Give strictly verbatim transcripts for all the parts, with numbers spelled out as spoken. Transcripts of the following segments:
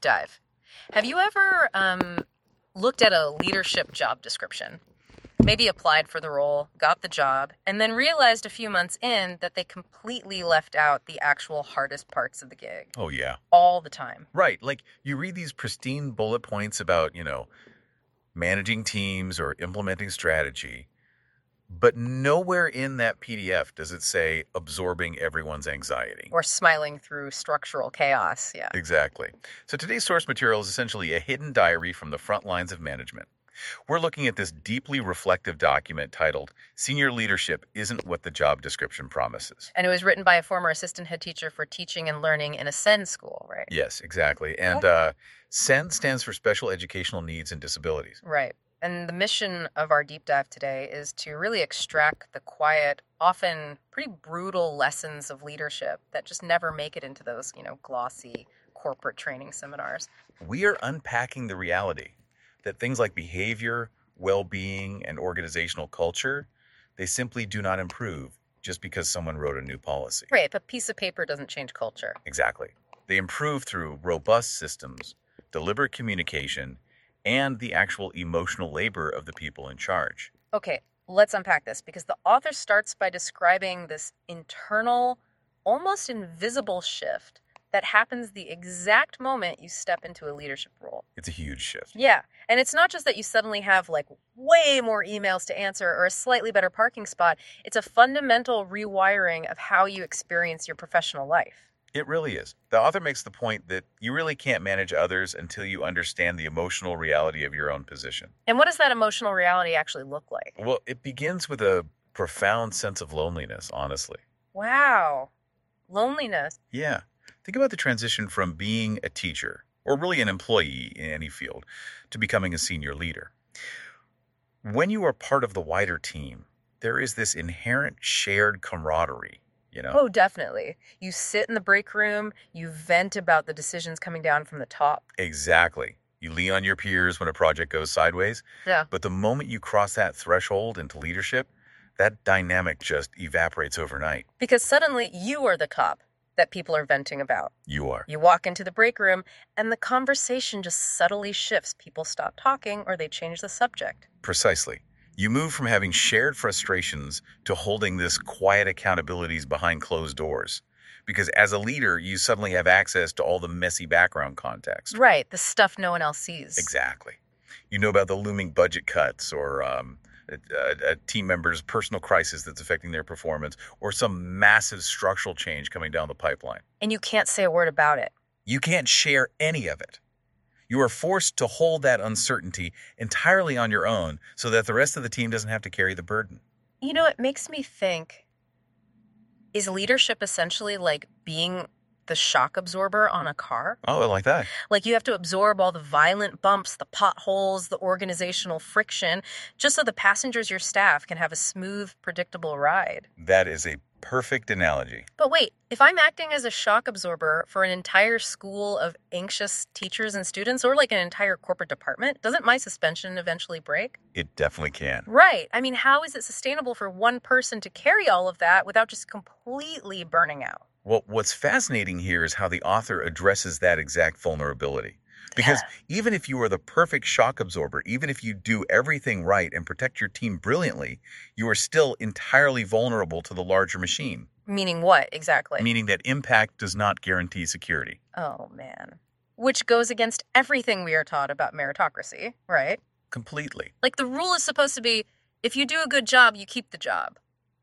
dive. Have you ever um, looked at a leadership job description? Maybe applied for the role, got the job, and then realized a few months in that they completely left out the actual hardest parts of the gig. Oh, yeah. All the time. Right. Like you read these pristine bullet points about, you know, managing teams or implementing strategy, but nowhere in that P D F does it say absorbing everyone's anxiety. Or smiling through structural chaos, yeah. Exactly. So today's source material is essentially a hidden diary from the front lines of management. We're looking at this deeply reflective document titled Senior Leadership Isn't What the Job Description Promises. And it was written by a former assistant head teacher for teaching and learning in Ascend School, right? Yes, exactly. And uh, SEND stands for Special Educational Needs and Disabilities. Right. And the mission of our deep dive today is to really extract the quiet, often pretty brutal lessons of leadership that just never make it into those, you know, glossy corporate training seminars. We are unpacking the reality that things like behavior, well-being, and organizational culture, they simply do not improve just because someone wrote a new policy. Right, but a piece of paper doesn't change culture. Exactly. They improve through robust systems, deliberate communication, and the actual emotional labor of the people in charge. Okay, let's unpack this, because the author starts by describing this internal, almost invisible shift that happens the exact moment you step into a leadership role. It's a huge shift. Yeah, and it's not just that you suddenly have like way more emails to answer or a slightly better parking spot. It's a fundamental rewiring of how you experience your professional life. It really is. The author makes the point that you really can't manage others until you understand the emotional reality of your own position. And what does that emotional reality actually look like? Well, it begins with a profound sense of loneliness, honestly. Wow. Loneliness. Yeah. Think about the transition from being a teacher, or really an employee in any field, to becoming a senior leader. When you are part of the wider team, there is this inherent shared camaraderie. You know? Oh, definitely. You sit in the break room, you vent about the decisions coming down from the top. Exactly. You lean on your peers when a project goes sideways. Yeah. But the moment you cross that threshold into leadership, that dynamic just evaporates overnight. Because suddenly you are the top that people are venting about. You are. You walk into the break room and the conversation just subtly shifts. People stop talking or they change the subject. Precisely. You move from having shared frustrations to holding this quiet accountabilities behind closed doors. Because as a leader, you suddenly have access to all the messy background context. Right, the stuff no one else sees. Exactly. You know about the looming budget cuts or um, a, a, a team member's personal crisis that's affecting their performance or some massive structural change coming down the pipeline. And you can't say a word about it. You can't share any of it. You are forced to hold that uncertainty entirely on your own so that the rest of the team doesn't have to carry the burden. You know, it makes me think, is leadership essentially like being the shock absorber on a car? Oh, I like that. Like you have to absorb all the violent bumps, the potholes, the organizational friction, just so the passengers, your staff, can have a smooth, predictable ride. That is a perfect analogy. But wait, if I'm acting as a shock absorber for an entire school of anxious teachers and students, or like an entire corporate department, doesn't my suspension eventually break? It definitely can. Right. I mean, how is it sustainable for one person to carry all of that without just completely burning out? Well, what's fascinating here is how the author addresses that exact vulnerability. Because Yeah. even if you are the perfect shock absorber, even if you do everything right and protect your team brilliantly, you are still entirely vulnerable to the larger machine. Meaning what exactly? Meaning that impact does not guarantee security. Oh, man. Which goes against everything we are taught about meritocracy, right? Completely. Like the rule is supposed to be, if you do a good job, you keep the job.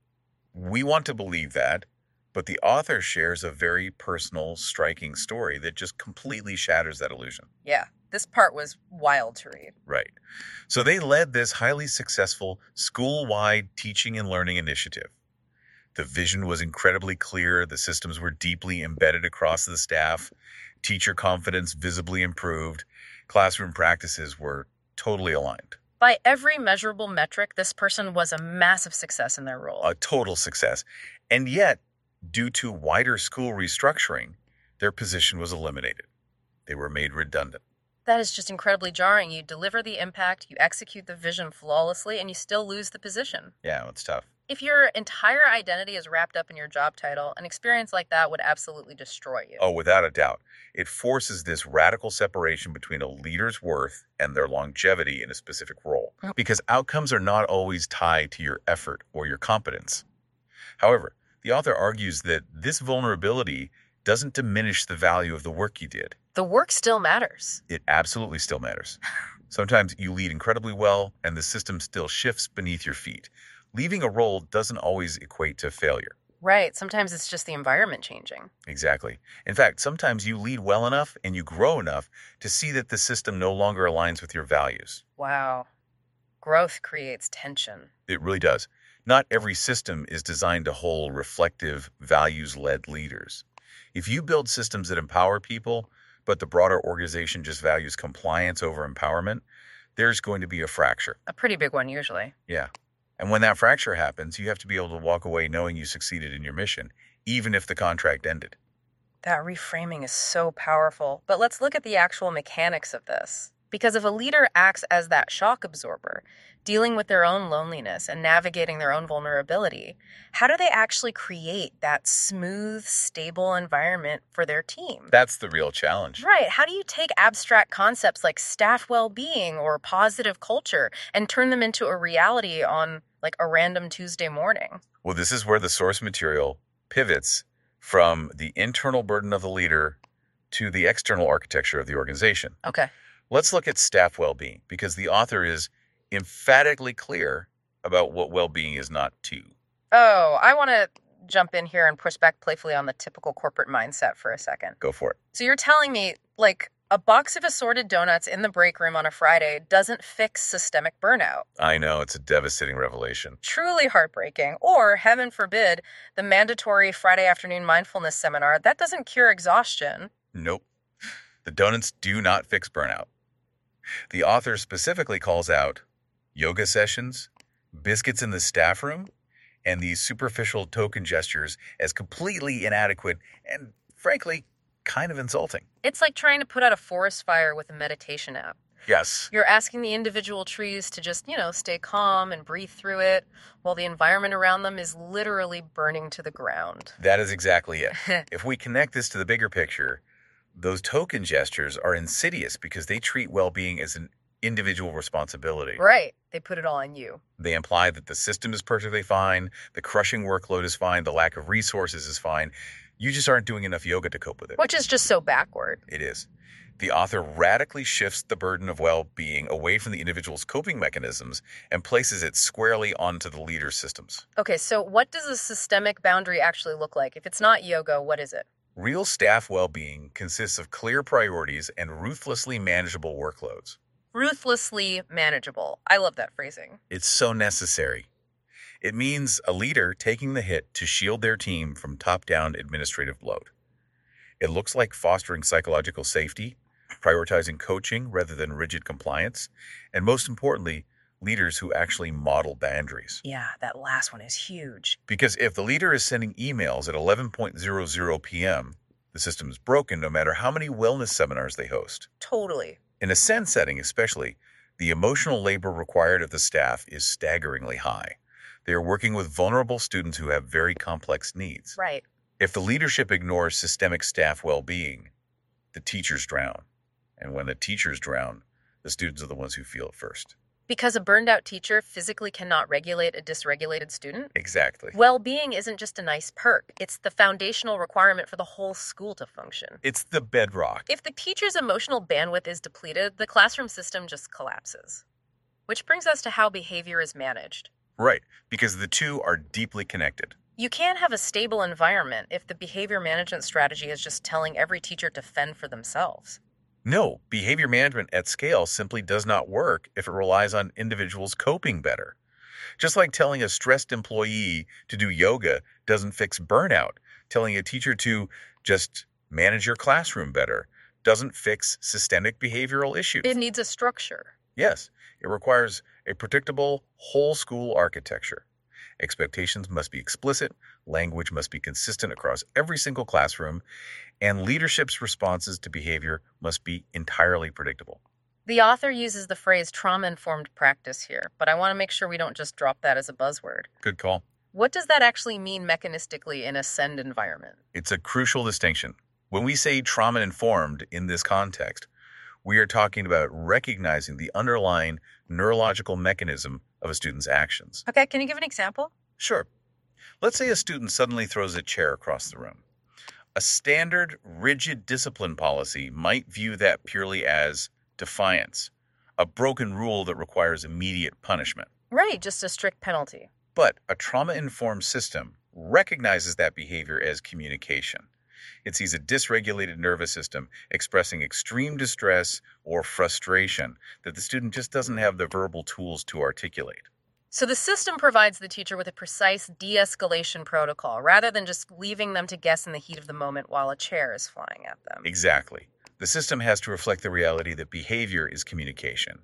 We want to believe that, but the author shares a very personal, striking story that just completely shatters that illusion. Yeah, this part was wild to read. Right. So they led this highly successful school-wide teaching and learning initiative. The vision was incredibly clear. The systems were deeply embedded across the staff. Teacher confidence visibly improved. Classroom practices were totally aligned. By every measurable metric, this person was a massive success in their role. A total success. And yet, due to wider school restructuring, their position was eliminated. They were made redundant. That is just incredibly jarring. You deliver the impact, you execute the vision flawlessly, and you still lose the position. Yeah, it's tough. If your entire identity is wrapped up in your job title, an experience like that would absolutely destroy you. Oh, without a doubt. It forces this radical separation between a leader's worth and their longevity in a specific role, Yep. because outcomes are not always tied to your effort or your competence. However, the author argues that this vulnerability doesn't diminish the value of the work you did. The work still matters. It absolutely still matters. Sometimes you lead incredibly well and the system still shifts beneath your feet. Leaving a role doesn't always equate to failure. Right. Sometimes it's just the environment changing. Exactly. In fact, sometimes you lead well enough and you grow enough to see that the system no longer aligns with your values. Wow. Growth creates tension. It really does. Not every system is designed to hold reflective, values-led leaders. If you build systems that empower people, but the broader organization just values compliance over empowerment, there's going to be a fracture. A pretty big one, usually. Yeah. And when that fracture happens, you have to be able to walk away knowing you succeeded in your mission, even if the contract ended. That reframing is so powerful. But let's look at the actual mechanics of this. Because if a leader acts as that shock absorber, dealing with their own loneliness and navigating their own vulnerability, how do they actually create that smooth, stable environment for their team? That's the real challenge. Right. How do you take abstract concepts like staff well-being or positive culture and turn them into a reality on like a random Tuesday morning? Well, this is where the source material pivots from the internal burden of the leader to the external architecture of the organization. Okay. Let's look at staff well-being, because the author is emphatically clear about what well-being is not too. Oh, I want to jump in here and push back playfully on the typical corporate mindset for a second. Go for it. So you're telling me, like, a box of assorted donuts in the break room on a Friday doesn't fix systemic burnout. I know, it's a devastating revelation. Truly heartbreaking. Or, heaven forbid, the mandatory Friday afternoon mindfulness seminar, that doesn't cure exhaustion. Nope. The donuts do not fix burnout. The author specifically calls out yoga sessions, biscuits in the staff room, and these superficial token gestures as completely inadequate and, frankly, kind of insulting. It's like trying to put out a forest fire with a meditation app. Yes. You're asking the individual trees to just, you know, stay calm and breathe through it while the environment around them is literally burning to the ground. That is exactly it. If we connect this to the bigger picture, those token gestures are insidious because they treat well-being as an individual responsibility. Right. They put it all on you. They imply that the system is perfectly fine, the crushing workload is fine, the lack of resources is fine. You just aren't doing enough yoga to cope with it. Which is just so backward. It is. The author radically shifts the burden of well-being away from the individual's coping mechanisms and places it squarely onto the leader's systems. Okay, so what does a systemic boundary actually look like? If it's not yoga, what is it? Real staff well-being consists of clear priorities and ruthlessly manageable workloads. Ruthlessly manageable. I love that phrasing. It's so necessary. It means a leader taking the hit to shield their team from top-down administrative load. It looks like fostering psychological safety, prioritizing coaching rather than rigid compliance, and most importantly, leaders who actually model boundaries. Yeah, that last one is huge. Because if the leader is sending emails at eleven hundred p.m., the system is broken no matter how many wellness seminars they host. Totally. In a SEND setting especially, the emotional labor required of the staff is staggeringly high. They are working with vulnerable students who have very complex needs. Right. If the leadership ignores systemic staff well-being, the teachers drown. And when the teachers drown, the students are the ones who feel it first. Because a burned out teacher physically cannot regulate a dysregulated student? Exactly. Well-being isn't just a nice perk. It's the foundational requirement for the whole school to function. It's the bedrock. If the teacher's emotional bandwidth is depleted, the classroom system just collapses. Which brings us to how behavior is managed. Right, because the two are deeply connected. You can't have a stable environment if the behavior management strategy is just telling every teacher to fend for themselves. No, behavior management at scale simply does not work if it relies on individuals coping better. Just like telling a stressed employee to do yoga doesn't fix burnout, telling a teacher to just manage your classroom better doesn't fix systemic behavioral issues. It needs a structure. Yes, it requires a predictable whole school architecture. Expectations must be explicit, language must be consistent across every single classroom, and leadership's responses to behavior must be entirely predictable. The author uses the phrase trauma-informed practice here, but I want to make sure we don't just drop that as a buzzword. Good call. What does that actually mean mechanistically in a SEND environment? It's a crucial distinction. When we say trauma-informed in this context, we are talking about recognizing the underlying neurological mechanism of a student's actions. Okay, can you give an example? Sure. Let's say a student suddenly throws a chair across the room. A standard, rigid discipline policy might view that purely as defiance, a broken rule that requires immediate punishment. Right, just a strict penalty. But a trauma-informed system recognizes that behavior as communication. It sees a dysregulated nervous system expressing extreme distress or frustration that the student just doesn't have the verbal tools to articulate. So the system provides the teacher with a precise de-escalation protocol rather than just leaving them to guess in the heat of the moment while a chair is flying at them. Exactly. The system has to reflect the reality that behavior is communication.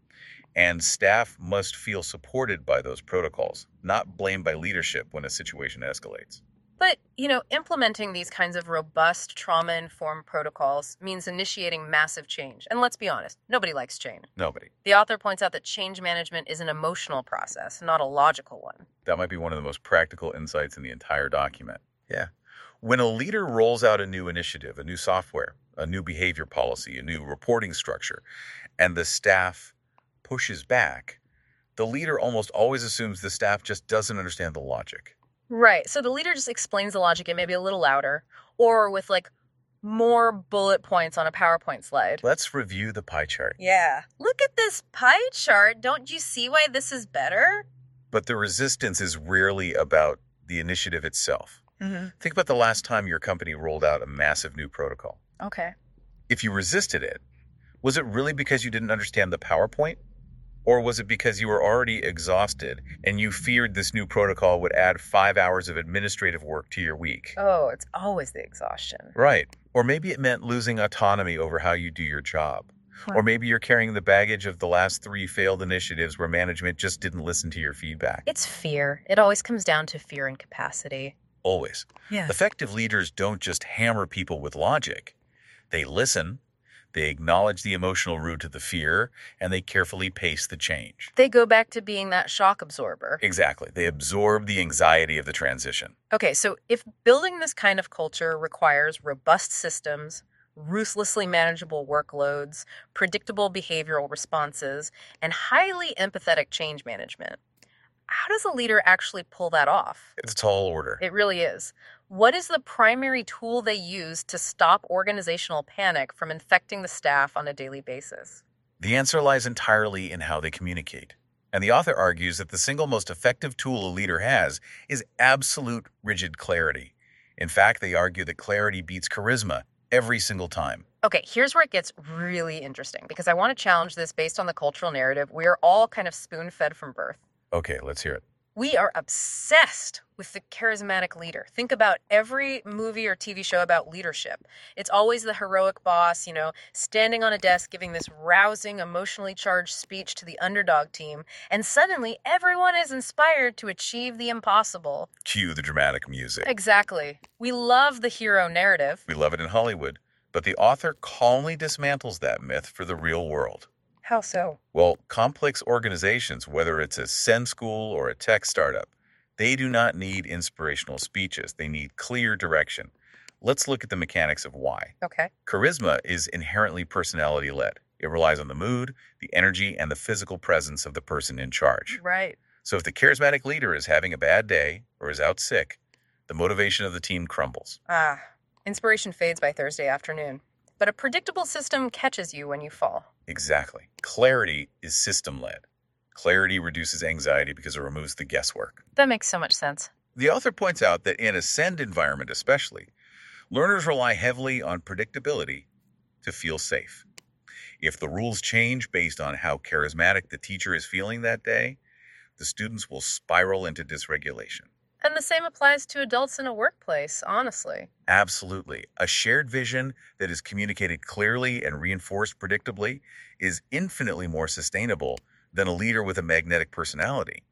And staff must feel supported by those protocols, not blamed by leadership when a situation escalates. But, you know, implementing these kinds of robust trauma-informed protocols means initiating massive change. And let's be honest, nobody likes change. Nobody. The author points out that change management is an emotional process, not a logical one. That might be one of the most practical insights in the entire document. Yeah. When a leader rolls out a new initiative, a new software, a new behavior policy, a new reporting structure, and the staff pushes back, the leader almost always assumes the staff just doesn't understand the logic. Right. So the leader just explains the logic and maybe a little louder or with like more bullet points on a PowerPoint slide. Let's review the pie chart. Yeah. Look at this pie chart. Don't you see why this is better? But the resistance is rarely about the initiative itself. Mm-hmm. Think about the last time your company rolled out a massive new protocol. Okay. If you resisted it, was it really because you didn't understand the PowerPoint? Or was it because you were already exhausted and you feared this new protocol would add five hours of administrative work to your week? Oh, it's always the exhaustion. Right. Or maybe it meant losing autonomy over how you do your job. Huh. Or maybe you're carrying the baggage of the last three failed initiatives where management just didn't listen to your feedback. It's fear. It always comes down to fear and capacity. Always. Yeah. Effective leaders don't just hammer people with logic. They listen, they acknowledge the emotional root of the fear, and they carefully pace the change. They go back to being that shock absorber. Exactly. They absorb the anxiety of the transition. Okay, so if building this kind of culture requires robust systems, ruthlessly manageable workloads, predictable behavioral responses, and highly empathetic change management, how does a leader actually pull that off? It's a tall order. It really is. What is the primary tool they use to stop organizational panic from infecting the staff on a daily basis? The answer lies entirely in how they communicate. And the author argues that the single most effective tool a leader has is absolute rigid clarity. In fact, they argue that clarity beats charisma every single time. Okay, here's where it gets really interesting, because I want to challenge this based on the cultural narrative. We are all kind of spoon-fed from birth. Okay, let's hear it. We are obsessed with the charismatic leader. Think about every movie or T V show about leadership. It's always the heroic boss, you know, standing on a desk giving this rousing, emotionally charged speech to the underdog team, and suddenly everyone is inspired to achieve the impossible. Cue the dramatic music. Exactly. We love the hero narrative. We love it in Hollywood, but the author calmly dismantles that myth for the real world. How so? Well, complex organizations, whether it's a SEND school or a tech startup, they do not need inspirational speeches. They need clear direction. Let's look at the mechanics of why. Okay. Charisma is inherently personality-led. It relies on the mood, the energy, and the physical presence of the person in charge. Right. So if the charismatic leader is having a bad day or is out sick, the motivation of the team crumbles. Ah, inspiration fades by Thursday afternoon. But a predictable system catches you when you fall. Exactly. Clarity is system-led. Clarity reduces anxiety because it removes the guesswork. That makes so much sense. The author points out that in a SEND environment especially, learners rely heavily on predictability to feel safe. If the rules change based on how charismatic the teacher is feeling that day, the students will spiral into dysregulation. And the same applies to adults in a workplace, honestly. Absolutely. A shared vision that is communicated clearly and reinforced predictably is infinitely more sustainable than a leader with a magnetic personality.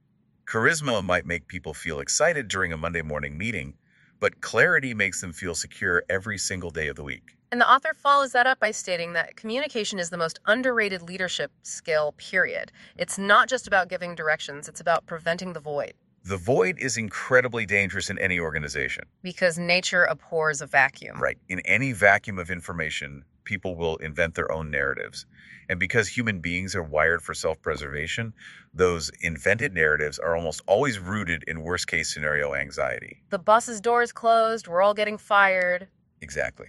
Charisma might make people feel excited during a Monday morning meeting, but clarity makes them feel secure every single day of the week. And the author follows that up by stating that communication is the most underrated leadership skill, period. It's not just about giving directions, it's about preventing the void. The void is incredibly dangerous in any organization. Because nature abhors a vacuum. Right. In any vacuum of information, people will invent their own narratives. And because human beings are wired for self-preservation, those invented narratives are almost always rooted in worst-case scenario anxiety. The bus's door is closed, we're all getting fired. Exactly.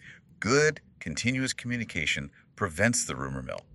Good, continuous communication prevents the rumor mill.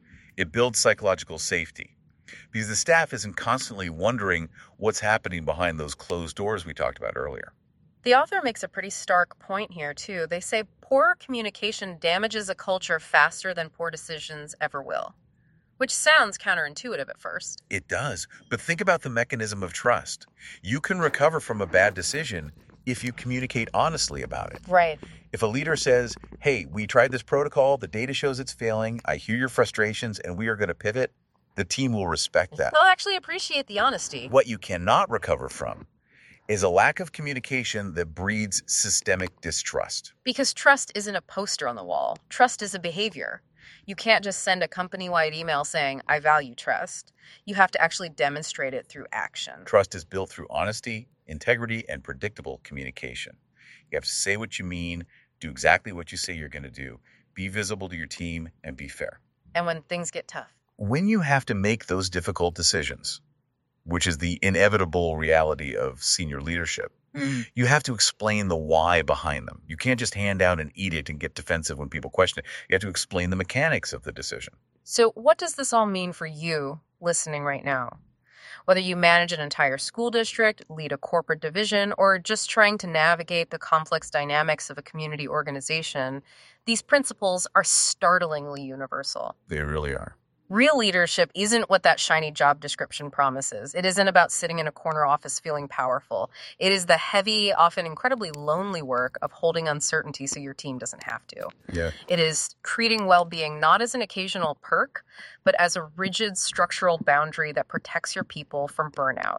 It builds psychological safety because the staff isn't constantly wondering what's happening behind those closed doors we talked about earlier. The author makes a pretty stark point here, too. They say poor communication damages a culture faster than poor decisions ever will, which sounds counterintuitive at first. It does, but think about the mechanism of trust. You can recover from a bad decision if you communicate honestly about it. Right. If a leader says, hey, we tried this protocol, the data shows it's failing, I hear your frustrations, and we are going to pivot, the team will respect that. They'll actually appreciate the honesty. What you cannot recover from is a lack of communication that breeds systemic distrust. Because trust isn't a poster on the wall. Trust is a behavior. You can't just send a company-wide email saying, I value trust. You have to actually demonstrate it through action. Trust is built through honesty, integrity, and predictable communication. You have to say what you mean, do exactly what you say you're going to do, be visible to your team, and be fair. And when things get tough. When you have to make those difficult decisions, which is the inevitable reality of senior leadership, Mm. you have to explain the why behind them. You can't just hand out an edict and get defensive when people question it. You have to explain the mechanics of the decision. So what does this all mean for you listening right now? Whether you manage an entire school district, lead a corporate division, or just trying to navigate the complex dynamics of a community organization, these principles are startlingly universal. They really are. Real leadership isn't what that shiny job description promises. It isn't about sitting in a corner office feeling powerful. It is the heavy, often incredibly lonely work of holding uncertainty so your team doesn't have to. Yeah. It is treating well-being not as an occasional perk, but as a rigid structural boundary that protects your people from burnout.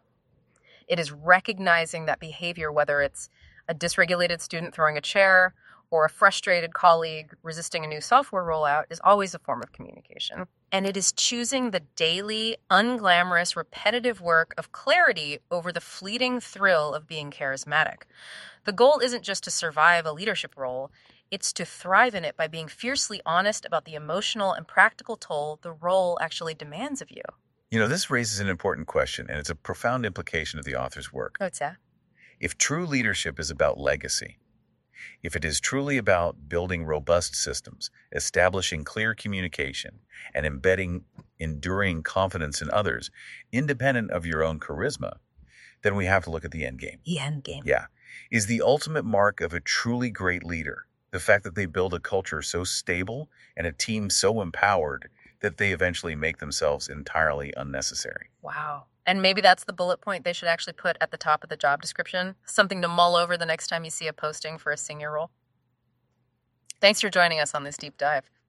It is recognizing that behavior, whether it's a dysregulated student throwing a chair or a frustrated colleague resisting a new software rollout, is always a form of communication. And it is choosing the daily, unglamorous, repetitive work of clarity over the fleeting thrill of being charismatic. The goal isn't just to survive a leadership role, it's to thrive in it by being fiercely honest about the emotional and practical toll the role actually demands of you. You know, this raises an important question, and it's a profound implication of the author's work. Oh, it's that? If true leadership is about legacy, if it is truly about building robust systems, establishing clear communication, and embedding enduring confidence in others, independent of your own charisma, then we have to look at the end game. The end game. Yeah. Is the ultimate mark of a truly great leader the fact that they build a culture so stable and a team so empowered that they eventually make themselves entirely unnecessary? Wow. And maybe that's the bullet point they should actually put at the top of the job description. Something to mull over the next time you see a posting for a senior role. Thanks for joining us on this deep dive.